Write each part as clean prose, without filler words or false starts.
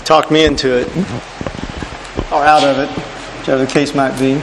talked me into it, or out of it, whichever the case might be.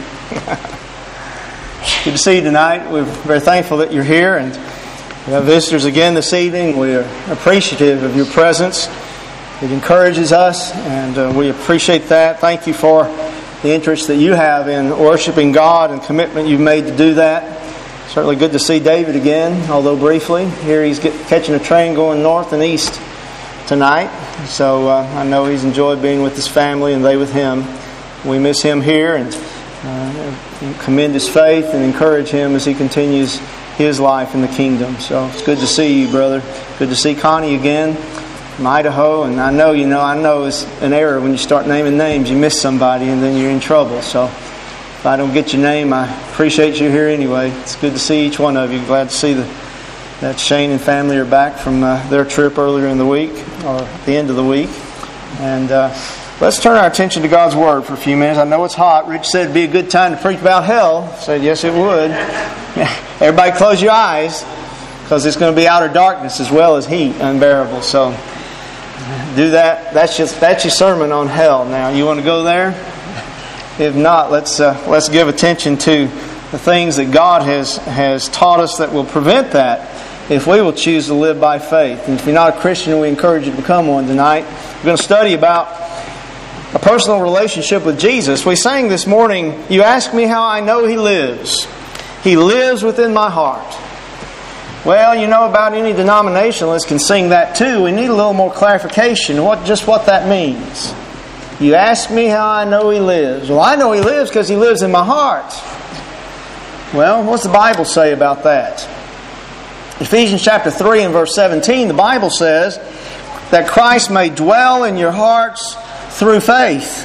Good to see you tonight. We're very thankful that you're here, and we have visitors again this evening. We are appreciative of your presence. It encourages us, and we appreciate that. Thank you for the interest that you have in worshiping God and commitment you've made to do that. Certainly good to see David again, although briefly. Here he's catching a train going north and east tonight. So I know he's enjoyed being with his family and they with him. We miss him here and commend his faith and encourage him as he continues his life in the kingdom. So it's good to see you, brother. Good to see Connie again from Idaho. And I know it's an error when you start naming names. You miss somebody and then you're in trouble. So if I don't get your name, I appreciate you here anyway. It's good to see each one of you. Glad to see that Shane and family are back from their trip earlier in the week, or at the end of the week. And let's turn our attention to God's Word for a few minutes. I know it's hot. Rich said it'd be a good time to preach about hell. I said, yes, it would. Everybody close your eyes, because it's going to be outer darkness as well as heat, unbearable. So do that. That's your sermon on hell. Now, you want to go there? If not, let's give attention to the things that God has taught us that will prevent that if we will choose to live by faith. And if you're not a Christian, we encourage you to become one tonight. We're going to study about a personal relationship with Jesus. We sang this morning, "You ask me how I know He lives. He lives within my heart." Well, about any denominationalist can sing that too. We need a little more clarification, just what that means. You ask me how I know He lives. Well, I know He lives because He lives in my heart. Well, what's the Bible say about that? Ephesians chapter 3 and verse 17, the Bible says that Christ may dwell in your hearts through faith,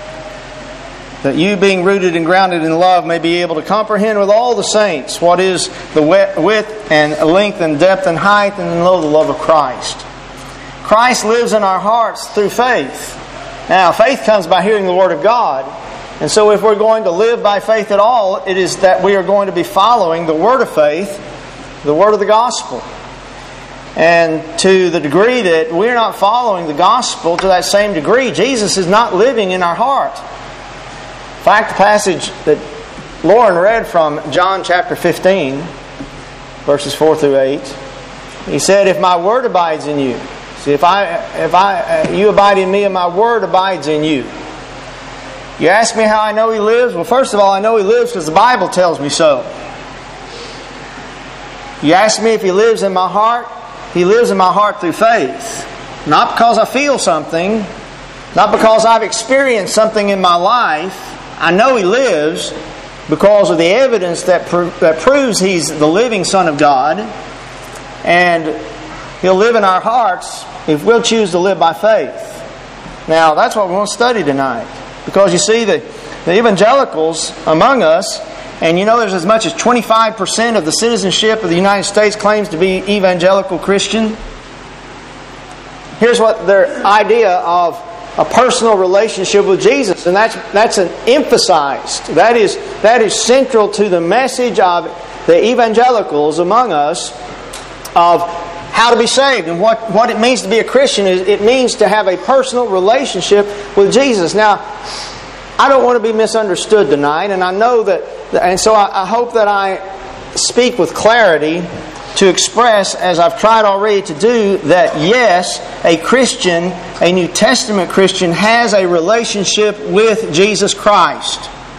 that you, being rooted and grounded in love, may be able to comprehend with all the saints what is the width and length and depth and height, and know the love of Christ. Christ lives in our hearts through faith. Now, faith comes by hearing the Word of God. And so if we're going to live by faith at all, it is that we are going to be following the Word of faith, the Word of the Gospel. And to the degree that we're not following the Gospel, to that same degree, Jesus is not living in our heart. In fact, the passage that Lauren read from John chapter 15, verses 4 through 8, he said, "If my Word abides in you," see, if you abide in me and my Word abides in you. You ask me how I know He lives? Well, first of all, I know He lives because the Bible tells me so. You ask me if He lives in my heart? He lives in my heart through faith. Not because I feel something, not because I've experienced something in my life. I know He lives because of the evidence that proves He's the living Son of God. And He'll live in our hearts if we'll choose to live by faith. Now, that's what we want to study tonight. Because you see, the evangelicals among us, and there's as much as 25% of the citizenship of the United States claims to be evangelical Christian. Here's what their idea of a personal relationship with Jesus, and that's an emphasized. That is central to the message of the evangelicals among us of how to be saved. And what it means to be a Christian is it means to have a personal relationship with Jesus. Now, I don't want to be misunderstood tonight, and I know that, and so I hope that I speak with clarity to express, as I've tried already to do, that yes, a Christian, a New Testament Christian, has a relationship with Jesus Christ.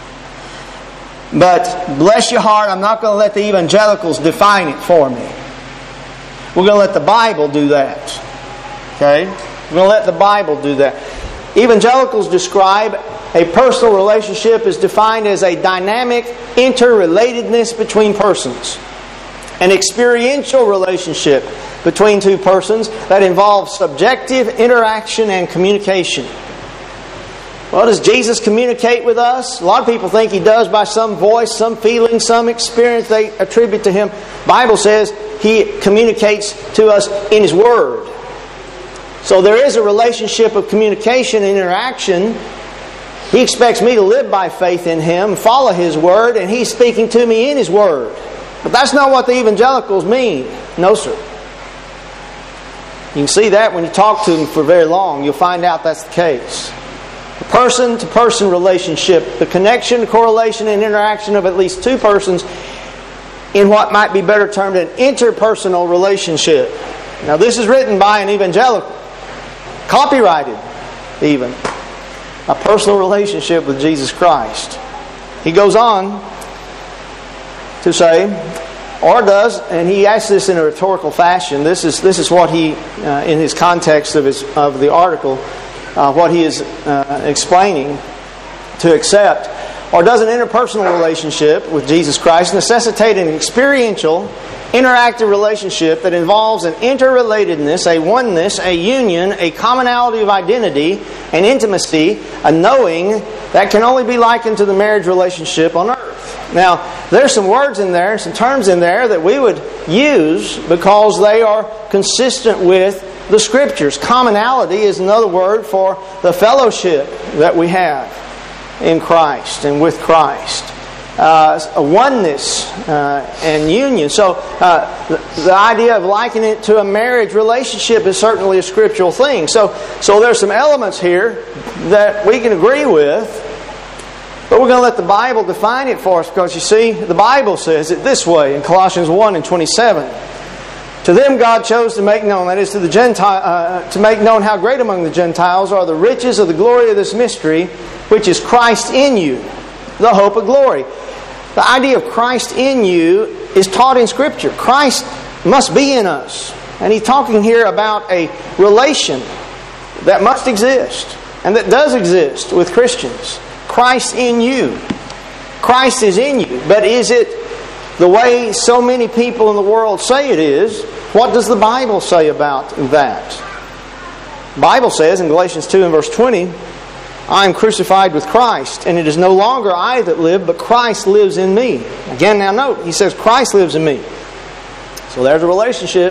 But bless your heart, I'm not going to let the evangelicals define it for me. We're going to let the Bible do that. Okay? We're going to let the Bible do that. Evangelicals describe a personal relationship as defined as a dynamic interrelatedness between persons. An experiential relationship between two persons that involves subjective interaction and communication. Well, does Jesus communicate with us? A lot of people think He does by some voice, some feeling, some experience they attribute to Him. The Bible says He communicates to us in His Word. So there is a relationship of communication and interaction. He expects me to live by faith in Him, follow His Word, and He's speaking to me in His Word. But that's not what the evangelicals mean. No, sir. You can see that when you talk to them for very long. You'll find out that's the case. The person-to-person relationship, the connection, correlation, and interaction of at least two persons in what might be better termed an interpersonal relationship. Now, this is written by an evangelical, copyrighted even, a personal relationship with Jesus Christ. He goes on to say, or does, and he asks this in a rhetorical fashion. This is what he, in his context of the article, what he is explaining to accept. Or does an interpersonal relationship with Jesus Christ necessitate an experiential, interactive relationship that involves an interrelatedness, a oneness, a union, a commonality of identity, an intimacy, a knowing that can only be likened to the marriage relationship on earth? Now, there's some words in there, some terms in there that we would use because they are consistent with the Scriptures. Commonality is another word for the fellowship that we have in Christ and with Christ. A oneness and union. So the idea of likening it to a marriage relationship is certainly a scriptural thing. So there's some elements here that we can agree with, but we're going to let the Bible define it for us, because you see, the Bible says it this way in Colossians 1:27. To them God chose to make known, that is to the Gentile, to make known how great among the Gentiles are the riches of the glory of this mystery, which is Christ in you, the hope of glory. The idea of Christ in you is taught in Scripture. Christ must be in us. And he's talking here about a relation that must exist, and that does exist with Christians. Christ in you. Christ is in you. But is it the way so many people in the world say it is? What does the Bible say about that? The Bible says in Galatians 2 and verse 20, I am crucified with Christ, and it is no longer I that live, but Christ lives in me. Again, now note, he says Christ lives in me. So there's a relationship.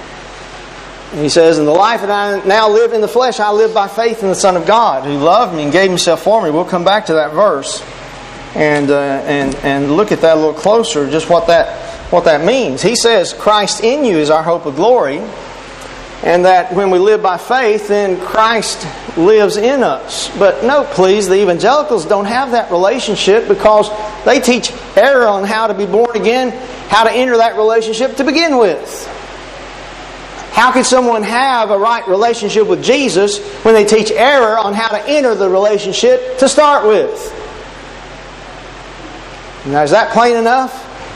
And he says, in the life that I now live in the flesh, I live by faith in the Son of God, who loved me and gave himself for me. We'll come back to that verse and look at that a little closer, just what that means. He says Christ in you is our hope of glory, and that when we live by faith, then Christ lives in us. But note, please, the evangelicals don't have that relationship because they teach error on how to be born again, how to enter that relationship to begin with. How could someone have a right relationship with Jesus when they teach error on how to enter the relationship to start with? Now, is that plain enough?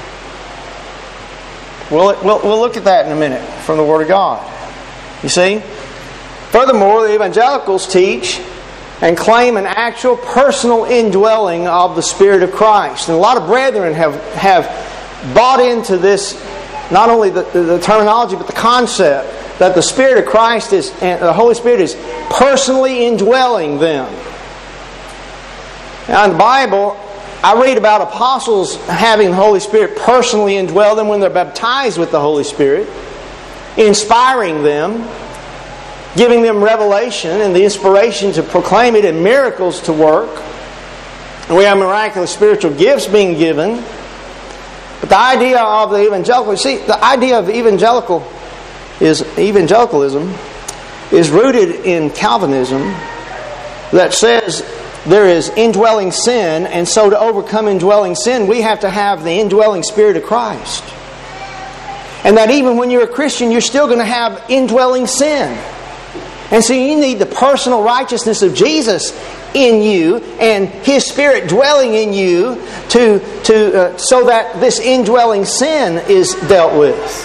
We'll look at that in a minute from the Word of God. You see? Furthermore, the evangelicals teach and claim an actual personal indwelling of the Spirit of Christ. And a lot of brethren have bought into this, not only the terminology, but the concept that the Spirit of Christ and the Holy Spirit is personally indwelling them. Now in the Bible, I read about apostles having the Holy Spirit personally indwell them when they're baptized with the Holy Spirit, inspiring them, giving them revelation and the inspiration to proclaim it and miracles to work. And we have miraculous spiritual gifts being given. But the idea of the evangelical, the idea of evangelicalism is rooted in Calvinism that says there is indwelling sin, and so to overcome indwelling sin, we have to have the indwelling Spirit of Christ. And that even when you're a Christian, you're still going to have indwelling sin. And so you need the personal righteousness of Jesus in you and His Spirit dwelling in you so that this indwelling sin is dealt with.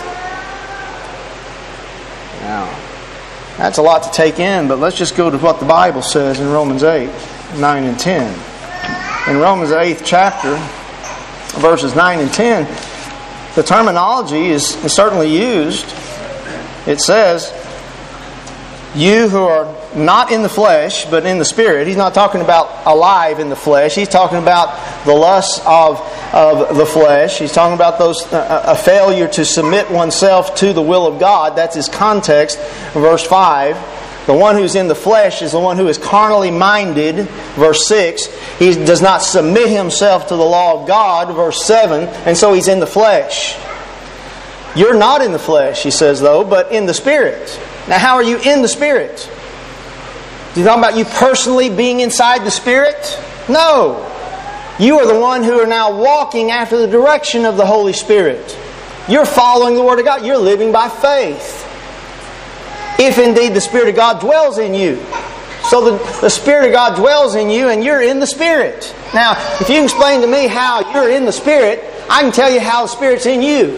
Now, that's a lot to take in, but let's just go to what the Bible says in Romans 8, 9 and 10. In Romans 8th chapter, verses 9 and 10, the terminology is certainly used. It says, you who are not in the flesh, but in the Spirit. He's not talking about alive in the flesh. He's talking about the lusts of the flesh. He's talking about a failure to submit oneself to the will of God. That's his context. Verse 5. The one who's in the flesh is the one who is carnally minded. Verse 6. He does not submit himself to the law of God. Verse 7. And so he's in the flesh. You're not in the flesh, he says, though, but in the Spirit. Now, how are you in the Spirit? Do you talk about you personally being inside the Spirit? No. You are the one who are now walking after the direction of the Holy Spirit. You're following the Word of God. You're living by faith. If indeed the Spirit of God dwells in you. So the Spirit of God dwells in you and you're in the Spirit. Now, if you can explain to me how you're in the Spirit, I can tell you how the Spirit's in you.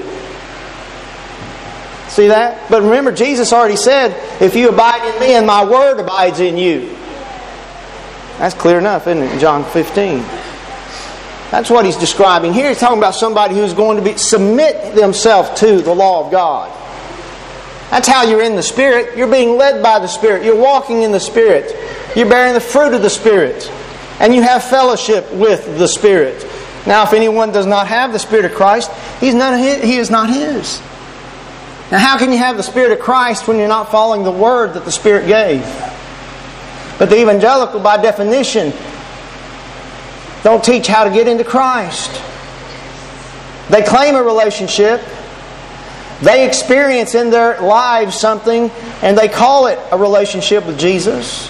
See that? But remember, Jesus already said, if you abide in me and my Word abides in you. That's clear enough, isn't it, in John 15? That's what He's describing here. He's talking about somebody who's going to submit themselves to the law of God. That's how you're in the Spirit. You're being led by the Spirit. You're walking in the Spirit. You're bearing the fruit of the Spirit. And you have fellowship with the Spirit. Now, if anyone does not have the Spirit of Christ, he is not His. Now, how can you have the Spirit of Christ when you're not following the Word that the Spirit gave? But the evangelical, by definition, don't teach how to get into Christ. They claim a relationship. They experience in their lives something, and they call it a relationship with Jesus.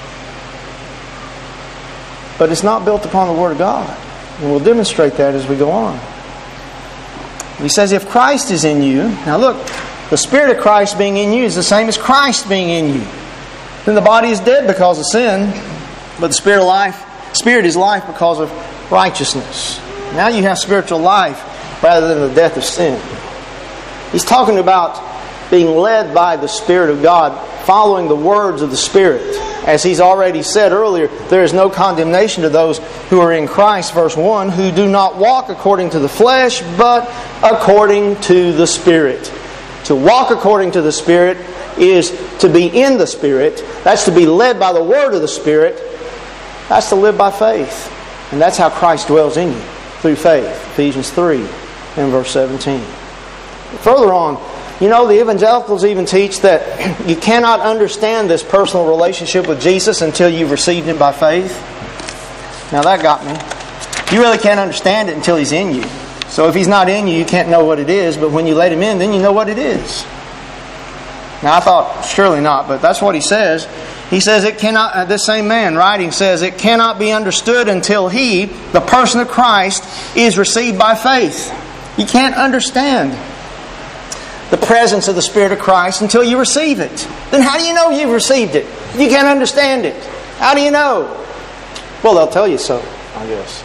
But it's not built upon the Word of God. And we'll demonstrate that as we go on. He says, if Christ is in you... Now look, the Spirit of Christ being in you is the same as Christ being in you. Then the body is dead because of sin, but the Spirit is life because of righteousness. Now you have spiritual life rather than the death of sin. He's talking about being led by the Spirit of God, following the words of the Spirit. As He's already said earlier, there is no condemnation to those who are in Christ, verse 1, who do not walk according to the flesh, but according to the Spirit. To walk according to the Spirit is to be in the Spirit. That's to be led by the Word of the Spirit. That's to live by faith. And that's how Christ dwells in you, through faith. Ephesians 3 and verse 17. Further on, the evangelicals even teach that you cannot understand this personal relationship with Jesus until you've received Him by faith. Now that got me. You really can't understand it until He's in you. So if He's not in you, you can't know what it is, but when you let Him in, then you know what it is. Now I thought, surely not, but that's what he says. He says it cannot, this same man writing says, it cannot be understood until He, the person of Christ, is received by faith. You can't understand the presence of the Spirit of Christ until you receive it. Then how do you know you've received it? If you can't understand it, how do you know? Well, they'll tell you so, I guess.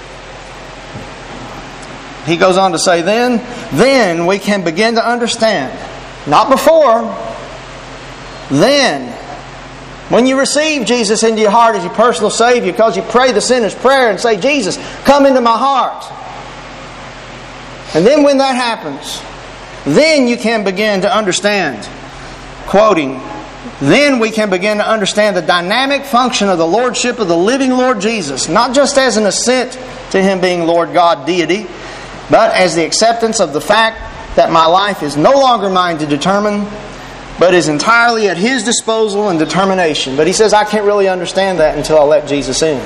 He goes on to say, then we can begin to understand. Not before. Then, when you receive Jesus into your heart as your personal Savior, because you pray the sinner's prayer and say, Jesus, come into my heart. And then when that happens, then you can begin to understand. Quoting, then we can begin to understand the dynamic function of the Lordship of the living Lord Jesus, not just as an assent to Him being Lord God deity, but as the acceptance of the fact that my life is no longer mine to determine, but is entirely at His disposal and determination. But he says, I can't really understand that until I let Jesus in.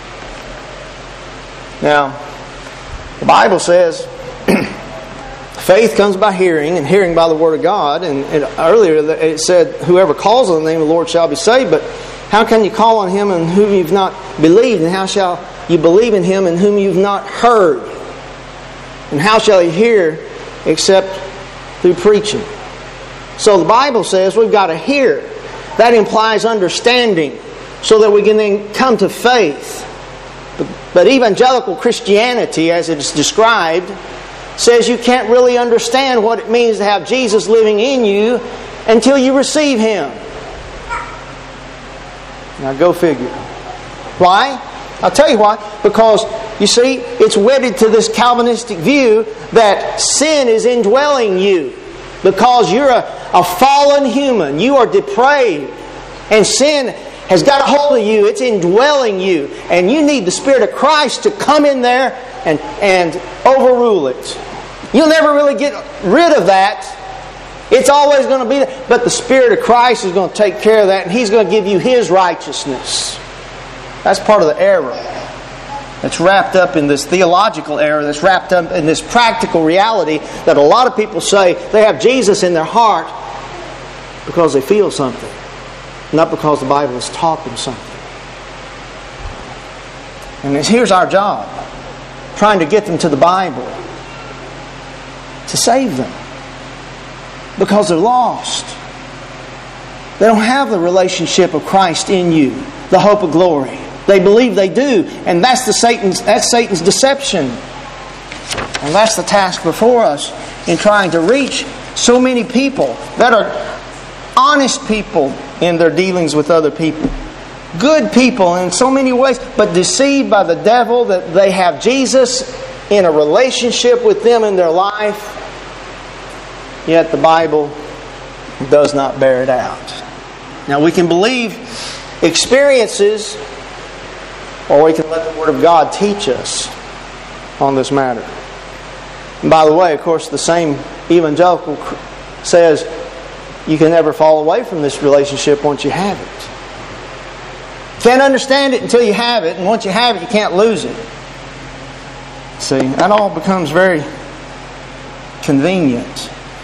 Now, the Bible says, faith comes by hearing, and hearing by the Word of God. And earlier it said, whoever calls on the name of the Lord shall be saved. But how can you call on Him in whom you've not believed? And how shall you believe in Him in whom you've not heard? And how shall you hear except through preaching? So the Bible says we've got to hear. That implies understanding, so that we can then come to faith. But evangelical Christianity, as it is described, says you can't really understand what it means to have Jesus living in you until you receive Him. Now go figure. Why? I'll tell you why. Because, you see, it's wedded to this Calvinistic view that sin is indwelling you. Because you're a fallen human. You are depraved. And sin has got a hold of you. It's indwelling you. And you need the Spirit of Christ to come in there and overrule it. You'll never really get rid of that. It's always going to be there. But the Spirit of Christ is going to take care of that, and He's going to give you His righteousness. That's part of the error that's wrapped up in this theological error, that's wrapped up in this practical reality that a lot of people say they have Jesus in their heart, because they feel something, not because the Bible has taught them something. And here's our job, trying to get them to the Bible, to save them, because they're lost. They don't have the relationship of Christ in you, the hope of glory. They believe they do, and that's Satan's deception. And that's the task before us in trying to reach so many people that are honest people in their dealings with other people. Good people in so many ways, but deceived by the devil that they have Jesus in a relationship with them in their life. Yet the Bible does not bear it out. Now we can believe experiences, or we can let the Word of God teach us on this matter. And by the way, of course, the same evangelical says you can never fall away from this relationship once you have it. Can't understand it until you have it, and once you have it, you can't lose it. See, that all becomes very convenient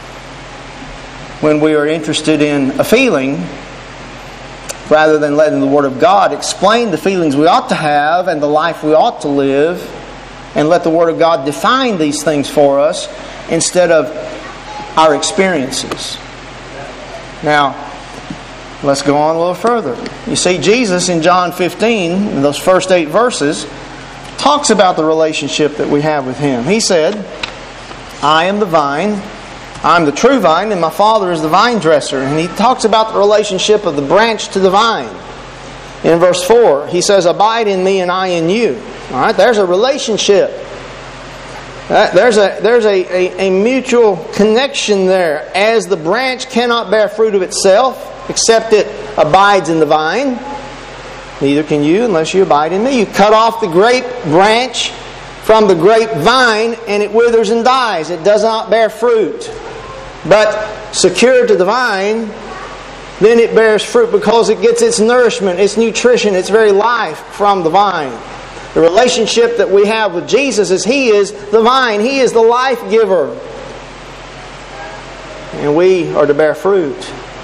when we are interested in a feeling rather than letting the Word of God explain the feelings we ought to have and the life we ought to live, and let the Word of God define these things for us instead of our experiences. Now, let's go on a little further. You see, Jesus in John 15, in those first 8 verses, talks about the relationship that we have with Him. He said, I am the vine, I'm the true vine, and my Father is the vine dresser. And He talks about the relationship of the branch to the vine. In verse 4, He says, abide in me and I in you. All right, there's a relationship. There's a mutual connection there. As the branch cannot bear fruit of itself, except it abides in the vine, neither can you unless you abide in me. You cut off the grape branch from the grapevine, and it withers and dies. It does not bear fruit. But secured to the vine, then it bears fruit because it gets its nourishment, its nutrition, its very life from the vine. The relationship that we have with Jesus is He is the vine. He is the life giver. And we are to bear fruit.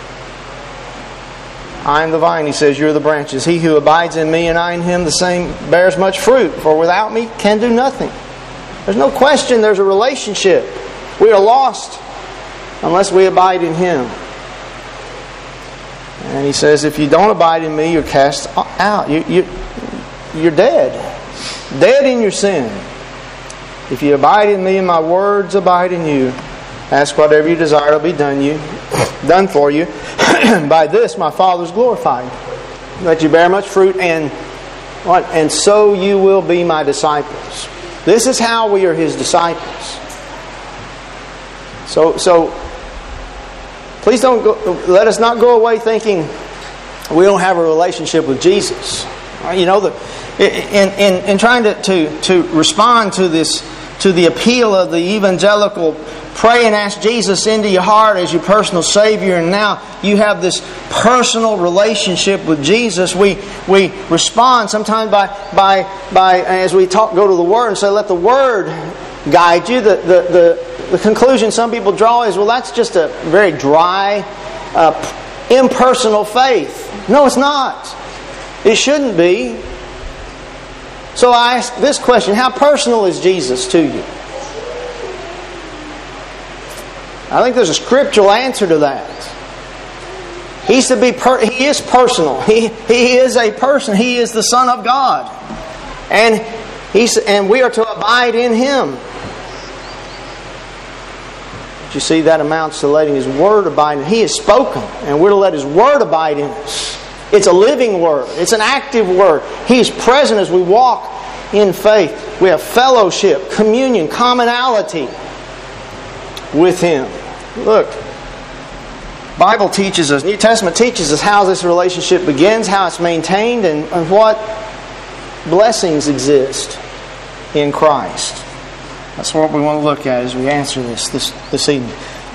I am the vine, He says, you're the branches. He who abides in me and I in him, the same bears much fruit. For without me can do nothing. There's no question there's a relationship. We are lost unless we abide in Him. And He says, if you don't abide in me, you're cast out. You're dead. Dead in your sin. If you abide in me and my words abide in you, ask whatever you desire, it'll be done for you. By this my Father is glorified, that you bear much fruit, and what? And so you will be my disciples. This is how we are His disciples. So please let us not go away thinking we don't have a relationship with Jesus. You know, in trying to respond to this, to the appeal of the evangelical, pray and ask Jesus into your heart as your personal Savior, and now you have this personal relationship with Jesus. We respond sometimes by as we go to the Word and say, let the Word guide you. The conclusion some people draw is, well, that's just a very dry, impersonal faith. No, it's not. It shouldn't be. So I ask this question: how personal is Jesus to you? I think there's a scriptural answer to that. He is personal. He is a person. He is the Son of God, and we are to abide in Him. But you see, that amounts to letting His Word abide in us. He has spoken, and we're to let His Word abide in us. It's a living Word. It's an active Word. He is present as we walk in faith. We have fellowship, communion, commonality with Him. Look, Bible teaches us, New Testament teaches us how this relationship begins, how it's maintained, and what blessings exist in Christ. That's what we want to look at as we answer this evening.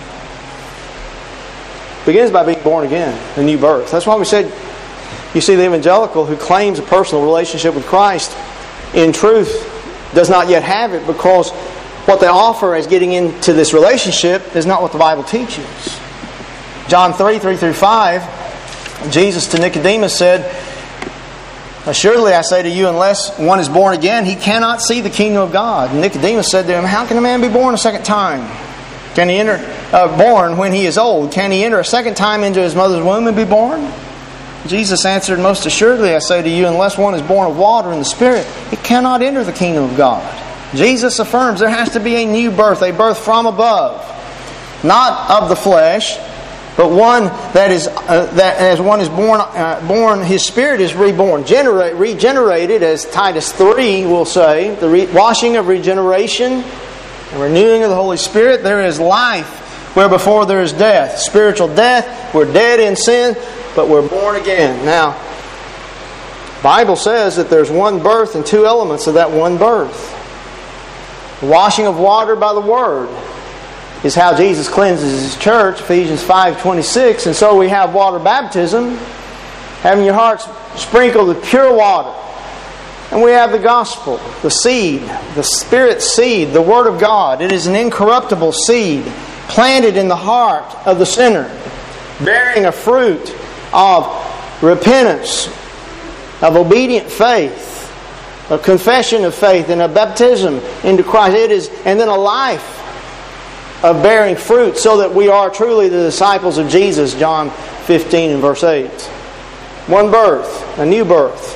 It begins by being born again, a new birth. That's why we said, you see, the evangelical who claims a personal relationship with Christ, in truth, does not yet have it, because what they offer as getting into this relationship is not what the Bible teaches. John 3, 3 through 5, Jesus to Nicodemus said, "Assuredly I say to you, unless one is born again, he cannot see the kingdom of God." And Nicodemus said to him, "How can a man be born a second time? Can he enter born when he is old? Can he enter a second time into his mother's womb and be born?" Jesus answered, "Most assuredly I say to you, unless one is born of water and the Spirit, he cannot enter the kingdom of God." Jesus affirms there has to be a new birth, a birth from above, not of the flesh, but one that is that as one is born, his spirit is reborn, regenerated, as Titus 3 will say, the washing of regeneration and renewing of the Holy Spirit. There is life where before there is death, spiritual death. We're dead in sin, but we're born again. Now, the Bible says that there's one birth and two elements of that one birth. The washing of water by the Word is how Jesus cleanses His church, Ephesians 5:26. And so we have water baptism, having your hearts sprinkled with pure water. And we have the gospel, the seed, the Spirit seed, the Word of God. It is an incorruptible seed planted in the heart of the sinner, bearing a fruit of repentance, of obedient faith, a confession of faith, and a baptism into Christ. It is, and then a life of bearing fruit so that we are truly the disciples of Jesus, John 15 and verse 8. One birth, a new birth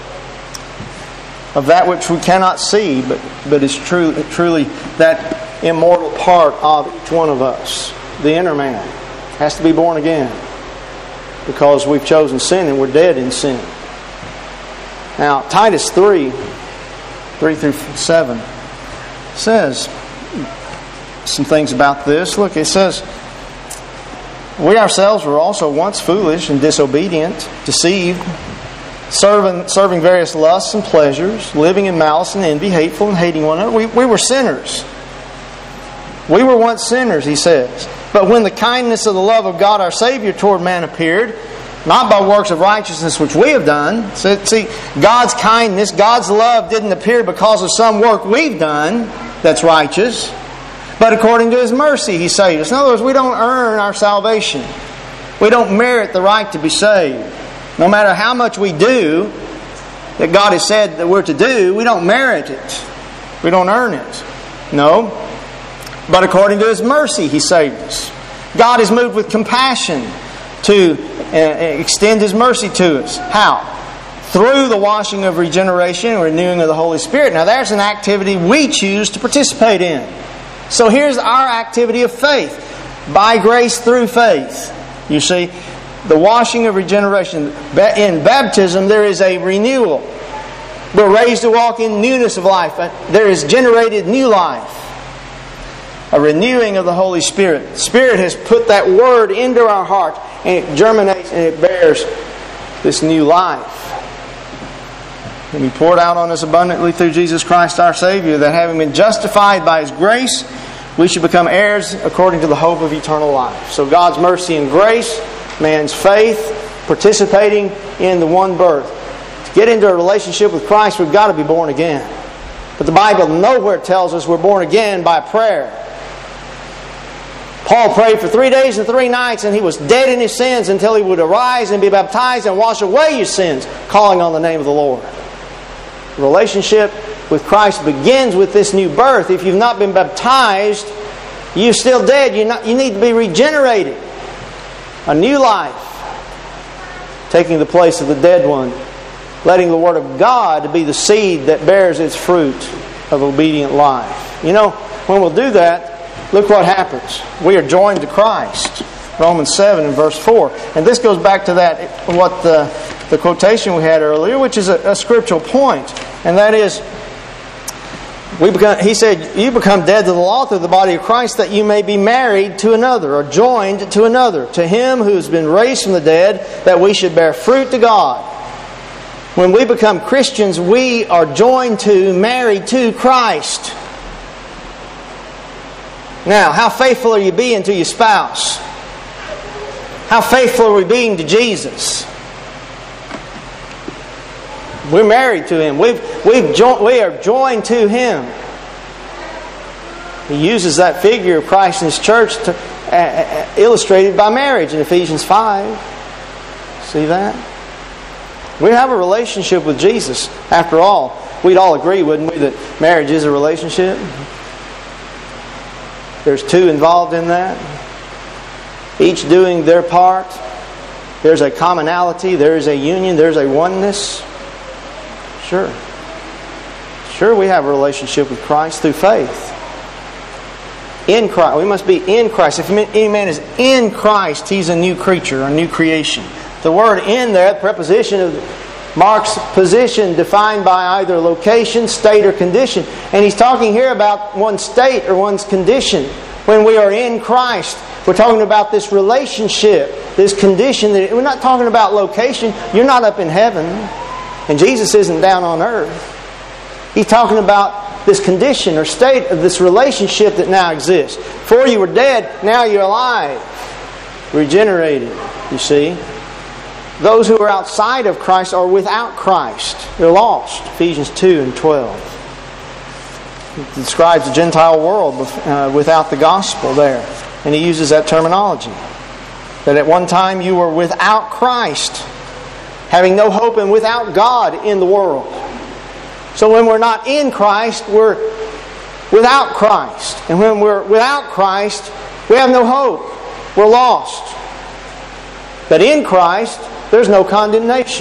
of that which we cannot see, but is truly that immortal part of each one of us. The inner man has to be born again because we've chosen sin and we're dead in sin. Now, Titus 3 through 7 says some things about this. Look, it says, "We ourselves were also once foolish and disobedient, deceived, serving various lusts and pleasures, living in malice and envy, hateful and hating one another." We were sinners. We were once sinners, he says. "But when the kindness of the love of God our Savior toward man appeared, not by works of righteousness which we have done." So, see, God's kindness, God's love didn't appear because of some work we've done that's righteous, but according to His mercy He saved us. In other words, we don't earn our salvation. We don't merit the right to be saved. No matter how much we do that God has said that we're to do, we don't merit it. We don't earn it. No. But according to His mercy He saved us. God is moved with compassion to extend His mercy to us. How? Through the washing of regeneration and renewing of the Holy Spirit. Now there's an activity we choose to participate in. So here's our activity of faith. By grace through faith. You see, the washing of regeneration. In baptism there is a renewal. We're raised to walk in newness of life. There is generated new life. A renewing of the Holy Spirit. The Spirit has put that Word into our heart, and it germinates and it bears this new life. And He poured out on us abundantly through Jesus Christ our Savior, that having been justified by His grace, we should become heirs according to the hope of eternal life. So God's mercy and grace, man's faith, participating in the one birth. To get into a relationship with Christ, we've got to be born again. But the Bible nowhere tells us we're born again by prayer. Paul prayed for 3 days and 3 nights, and he was dead in his sins until he would arise and be baptized and wash away his sins, calling on the name of the Lord. The relationship with Christ begins with this new birth. If you've not been baptized, you're still dead. You need to be regenerated. A new life, taking the place of the dead one, letting the Word of God be the seed that bears its fruit of obedient life. You know, when we'll do that, look what happens. We are joined to Christ. Romans 7 and verse 4. And this goes back to that, what the quotation we had earlier, which is a scriptural point. And that is, he said, "You become dead to the law through the body of Christ, that you may be married to another," or joined to another, "to Him who has been raised from the dead, that we should bear fruit to God." When we become Christians, we are joined to, married to Christ. Now, how faithful are you being to your spouse? How faithful are we being to Jesus? We're married to Him. We are joined to Him. He uses that figure of Christ and His church illustrated by marriage in Ephesians 5. See that? We have a relationship with Jesus. After all, we'd all agree, wouldn't we, that marriage is a relationship? There's two involved in that. Each doing their part. There's a commonality. There's a union. There's a oneness. Sure. Sure, we have a relationship with Christ through faith. In Christ. We must be in Christ. If any man is in Christ, he's a new creature, a new creation. The word "in" there, the preposition, marks position defined by either location, state, or condition. And he's talking here about one's state or one's condition. When we are in Christ, we're talking about this relationship, this condition. We're not talking about location. You're not up in heaven. And Jesus isn't down on earth. He's talking about this condition or state of this relationship that now exists. Before you were dead, now you're alive. Regenerated, you see. Those who are outside of Christ are without Christ. They're lost. Ephesians 2 and 12. It describes the Gentile world without the gospel there. And he uses that terminology. That at one time you were without Christ, having no hope and without God in the world. So when we're not in Christ, we're without Christ. And when we're without Christ, we have no hope. We're lost. But in Christ, there's no condemnation.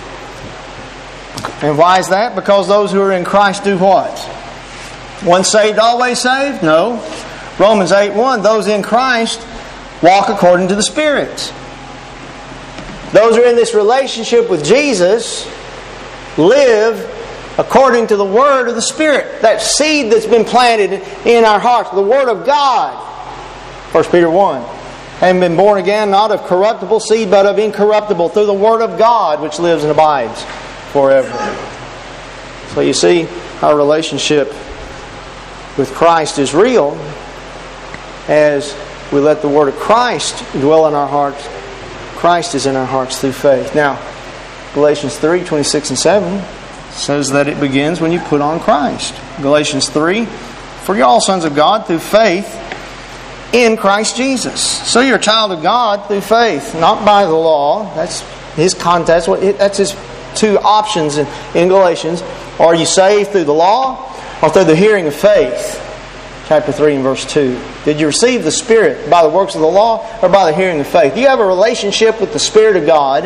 And why is that? Because those who are in Christ do what? Once saved, always saved? No. Romans 8:1, those in Christ walk according to the Spirit. Those who are in this relationship with Jesus live according to the Word of the Spirit. That seed that's been planted in our hearts. The Word of God. 1 Peter 1. Having been born again, not of corruptible seed, but of incorruptible, through the Word of God, which lives and abides forever. So you see, our relationship with Christ is real as we let the Word of Christ dwell in our hearts. Christ is in our hearts through faith. Now, Galatians 3, 26 and 7 says that it begins when you put on Christ. Galatians 3, for you're all sons of God through faith in Christ Jesus. So you're a child of God through faith, not by the law. That's his context. That's his two options in Galatians. Are you saved through the law or through the hearing of faith? Chapter 3 and verse 2. Did you receive the Spirit by the works of the law or by the hearing of faith? Do you have a relationship with the Spirit of God?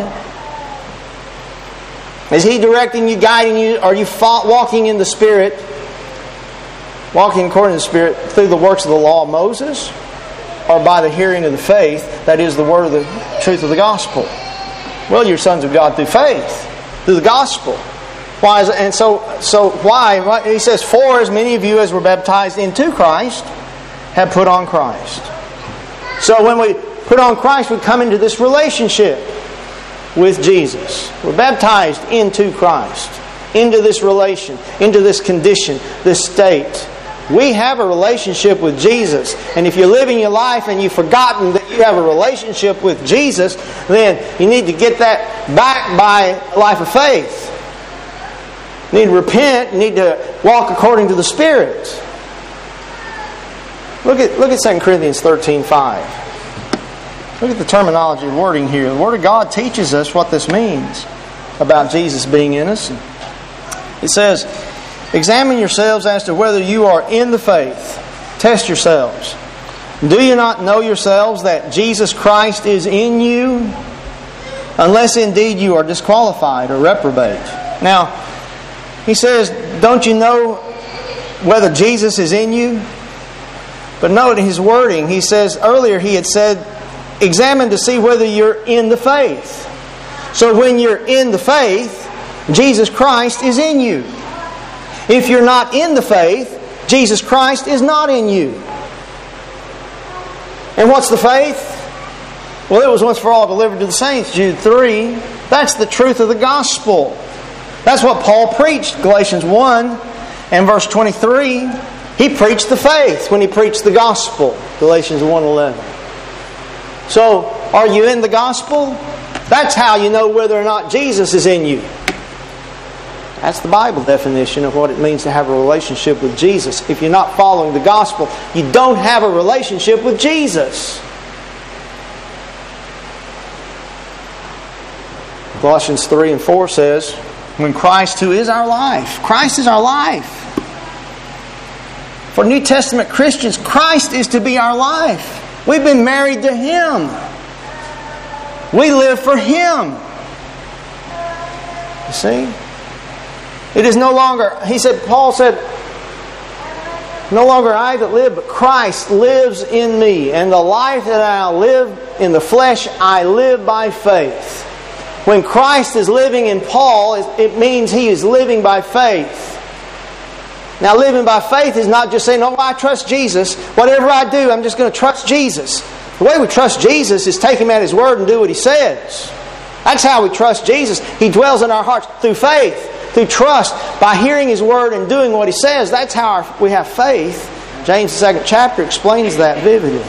Is He directing you, guiding you? Are you walking in the Spirit, walking according to the Spirit through the works of the law of Moses? Or by the hearing of the faith, that is the word of the truth of the gospel? Well, you're sons of God through faith, through the gospel. Why? Why? He says, for as many of you as were baptized into Christ have put on Christ. So when we put on Christ, we come into this relationship with Jesus. We're baptized into Christ, into this relation, into this condition, this state. We have a relationship with Jesus. And if you're living your life and you've forgotten that you have a relationship with Jesus, then you need to get that back by a life of faith. You need to repent. You need to walk according to the Spirit. Look at 2 Corinthians 13:5. Look at the terminology, wording here. The Word of God teaches us what this means about Jesus being in us. It says, examine yourselves as to whether you are in the faith. Test yourselves. Do you not know yourselves that Jesus Christ is in you? Unless indeed you are disqualified or reprobate. Now, he says, don't you know whether Jesus is in you? But note his wording. He says, earlier he had said, examine to see whether you're in the faith. So when you're in the faith, Jesus Christ is in you. If you're not in the faith, Jesus Christ is not in you. And what's the faith? Well, it was once for all delivered to the saints, Jude 3. That's the truth of the gospel. That's what Paul preached, Galatians 1 and verse 23. He preached the faith when he preached the gospel, Galatians 1:11. So, are you in the gospel? That's how you know whether or not Jesus is in you. That's the Bible definition of what it means to have a relationship with Jesus. If you're not following the gospel, you don't have a relationship with Jesus. Colossians 3 and 4 says, when Christ, who is our life, Christ is our life. For New Testament Christians, Christ is to be our life. We've been married to Him. We live for Him. You see? It is no longer, Paul said, no longer I that live, but Christ lives in me. And the life that I live in the flesh, I live by faith. When Christ is living in Paul, it means he is living by faith. Now, living by faith is not just saying, oh, I trust Jesus. Whatever I do, I'm just going to trust Jesus. The way we trust Jesus is take Him at His word and do what He says. That's how we trust Jesus. He dwells in our hearts through faith, through trust, by hearing His word and doing what He says. That's how we have faith. James, the 2nd chapter, explains that vividly.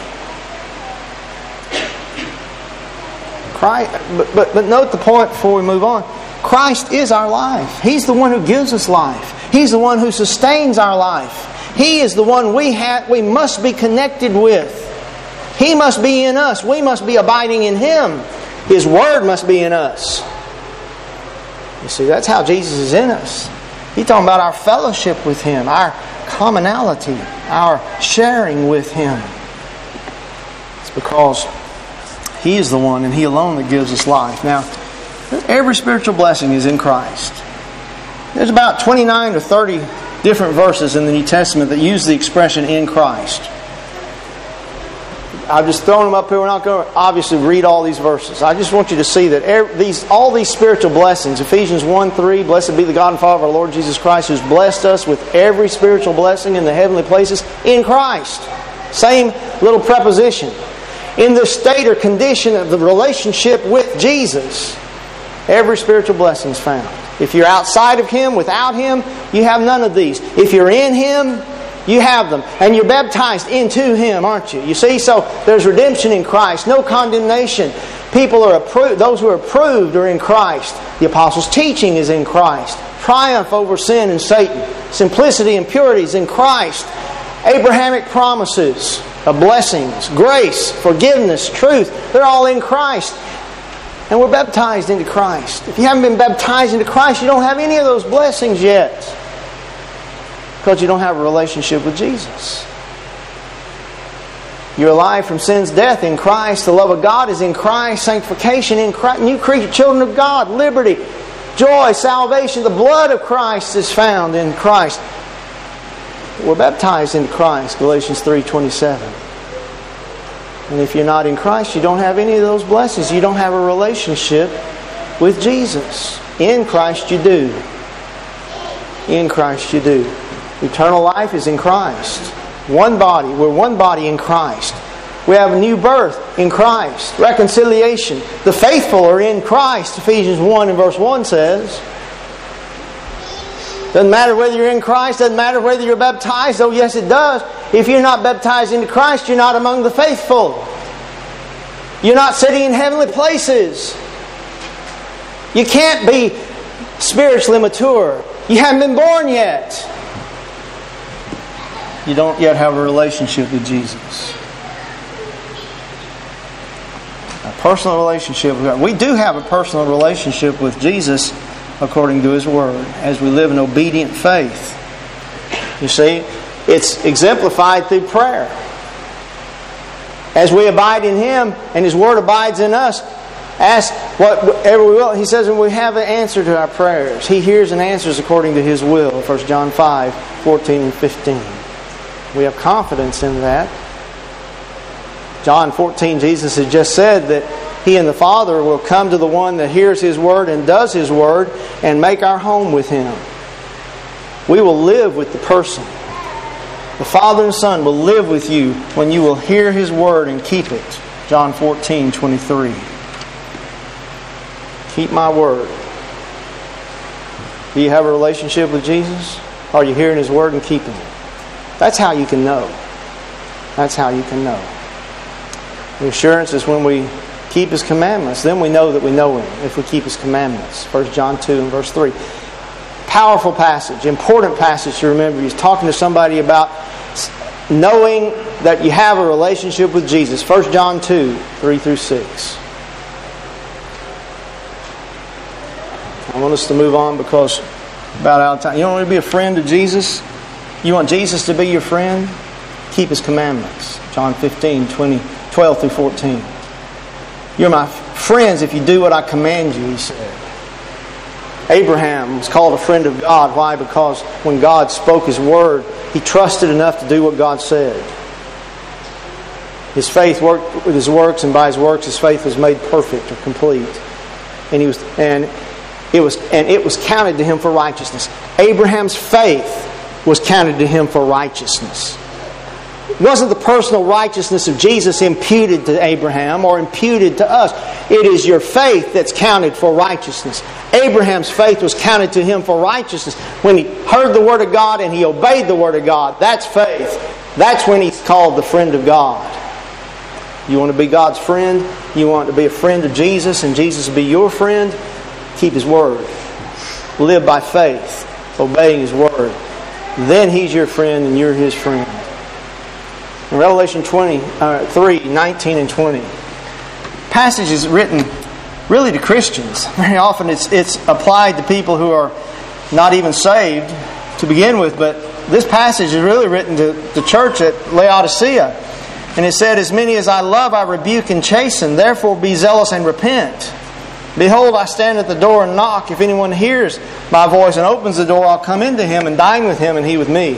But note the point before we move on. Christ is our life. He's the one who gives us life. He's the one who sustains our life. He is the one we must be connected with. He must be in us. We must be abiding in Him. His Word must be in us. You see, that's how Jesus is in us. He's talking about our fellowship with Him, our commonality, our sharing with Him. It's because He is the one and He alone that gives us life. Now, every spiritual blessing is in Christ. There's about 29 to 30 different verses in the New Testament that use the expression in Christ. I've just thrown them up here. We're not going to obviously read all these verses. I just want you to see that all these spiritual blessings, Ephesians 1:3, blessed be the God and Father of our Lord Jesus Christ, who's blessed us with every spiritual blessing in the heavenly places in Christ. Same little preposition. In the state or condition of the relationship with Jesus, every spiritual blessing is found. If you're outside of Him, without Him, you have none of these. If you're in Him, you have them. And you're baptized into Him, aren't you? You see, so there's redemption in Christ. No condemnation. People are approved. Those who are approved are in Christ. The Apostles' teaching is in Christ. Triumph over sin and Satan. Simplicity and purity is in Christ. Abrahamic promises of blessings, grace, forgiveness, truth, they're all in Christ. And we're baptized into Christ. If you haven't been baptized into Christ, you don't have any of those blessings yet. Because you don't have a relationship with Jesus. You're alive from sin's death in Christ. The love of God is in Christ. Sanctification in Christ. New creature, children of God. Liberty, joy, salvation. The blood of Christ is found in Christ. We're baptized into Christ. Galatians 3:27. And if you're not in Christ, you don't have any of those blessings. You don't have a relationship with Jesus. In Christ you do. In Christ you do. Eternal life is in Christ. One body. We're one body in Christ. We have a new birth in Christ. Reconciliation. The faithful are in Christ. Ephesians 1 and verse 1 says. Doesn't matter whether you're in Christ. Doesn't matter whether you're baptized. Oh yes it does. If you're not baptized into Christ, you're not among the faithful. You're not sitting in heavenly places. You can't be spiritually mature. You haven't been born yet. You don't yet have a relationship with Jesus. A personal relationship with God. We do have a personal relationship with Jesus according to His Word as we live in obedient faith. You see, it's exemplified through prayer. As we abide in Him and His Word abides in us, ask whatever we will. He says, when we have an answer to our prayers, He hears and answers according to His will. 1 John 5:14 and 15. We have confidence in that. John 14, Jesus has just said that He and the Father will come to the one that hears His Word and does His Word and make our home with Him. We will live with the person. The Father and Son will live with you when you will hear His Word and keep it. John 14:23. Keep my Word. Do you have a relationship with Jesus? Are you hearing His Word and keeping it? That's how you can know. That's how you can know. The assurance is when we keep His commandments. Then we know that we know Him if we keep His commandments. 1 John 2 and verse 3. Powerful passage, important passage to remember. He's talking to somebody about knowing that you have a relationship with Jesus. 1 John 2, 3 through 6. I want us to move on because we're about out of time. You don't want to be a friend of Jesus? You want Jesus to be your friend? Keep His commandments. John 15, 12 through 14. You're my friends if you do what I command you, He said. Abraham was called a friend of God. Why? Because when God spoke His word, he trusted enough to do what God said. His faith worked with his works, and by his works his faith was made perfect or complete. And it was counted to him for righteousness. Abraham's faith was counted to him for righteousness. It wasn't the personal righteousness of Jesus imputed to Abraham or imputed to us. It is your faith that's counted for righteousness. Abraham's faith was counted to him for righteousness. When he heard the Word of God and he obeyed the Word of God, that's faith. That's when he's called the friend of God. You want to be God's friend? You want to be a friend of Jesus and Jesus be your friend? Keep His Word. Live by faith, obeying His Word. Then He's your friend and you're His friend. In Revelation 3, 19 and 20, passage is written really to Christians. Very often it's applied to people who are not even saved to begin with, but this passage is really written to the church at Laodicea. And it said, "As many as I love, I rebuke and chasten. Therefore be zealous and repent. Behold, I stand at the door and knock. If anyone hears my voice and opens the door, I'll come into him and dine with him and he with me."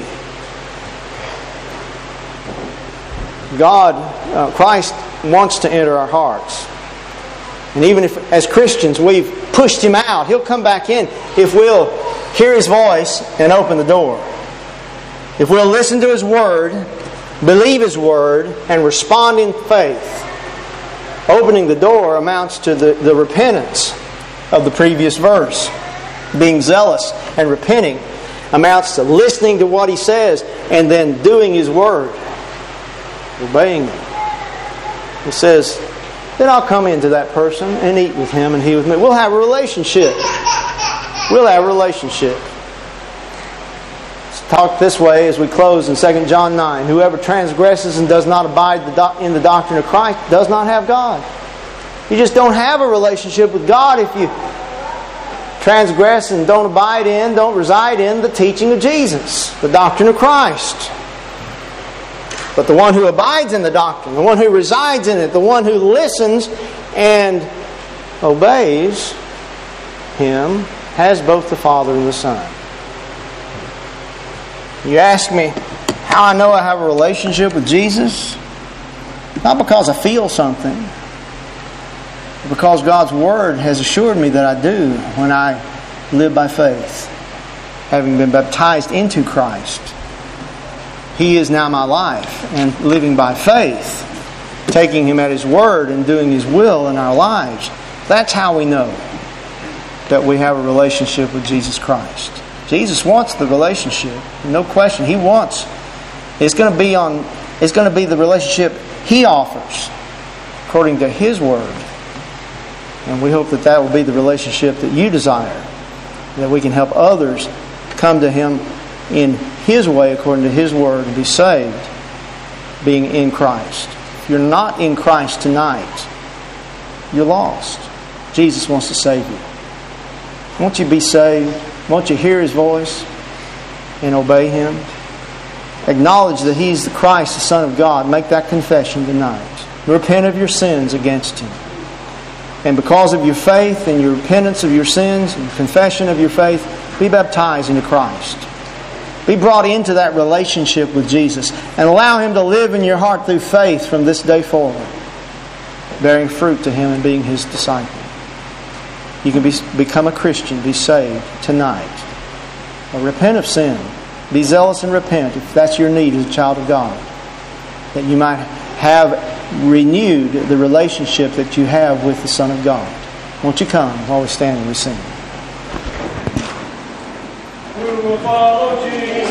Christ wants to enter our hearts. And even if, as Christians, we've pushed Him out, He'll come back in if we'll hear His voice and open the door. If we'll listen to His Word, believe His Word, and respond in faith. Opening the door amounts to the repentance of the previous verse. Being zealous and repenting amounts to listening to what He says and then doing His Word. Obeying Him. He says, then I'll come into that person and eat with him and he with me. We'll have a relationship. We'll have a relationship. Let's talk this way as we close in 2 John 9. Whoever transgresses and does not abide in the doctrine of Christ does not have God. You just don't have a relationship with God if you transgress and don't abide in, don't reside in the teaching of Jesus, the doctrine of Christ. But the one who abides in the doctrine, the one who resides in it, the one who listens and obeys Him, has both the Father and the Son. You ask me how I know I have a relationship with Jesus? Not because I feel something, but because God's Word has assured me that I do when I live by faith, having been baptized into Christ. He is now my life, and living by faith, taking Him at His word and doing His will in our lives. That's how we know that we have a relationship with Jesus Christ. Jesus wants the relationship, no question. He wants. It's going to be the relationship He offers according to His word, and we hope that will be the relationship that you desire, that we can help others come to Him in His way, according to His Word, and be saved, being in Christ. If you're not in Christ tonight, you're lost. Jesus wants to save you. Won't you be saved? Won't you hear His voice and obey Him? Acknowledge that He's the Christ, the Son of God. Make that confession tonight. Repent of your sins against Him. And because of your faith and your repentance of your sins and confession of your faith, be baptized into Christ. Be brought into that relationship with Jesus and allow Him to live in your heart through faith from this day forward, bearing fruit to Him and being His disciple. You can become a Christian, be saved tonight. Or repent of sin. Be zealous and repent if that's your need as a child of God. That you might have renewed the relationship that you have with the Son of God. Won't you come while we stand and we sing? We will follow Jesus.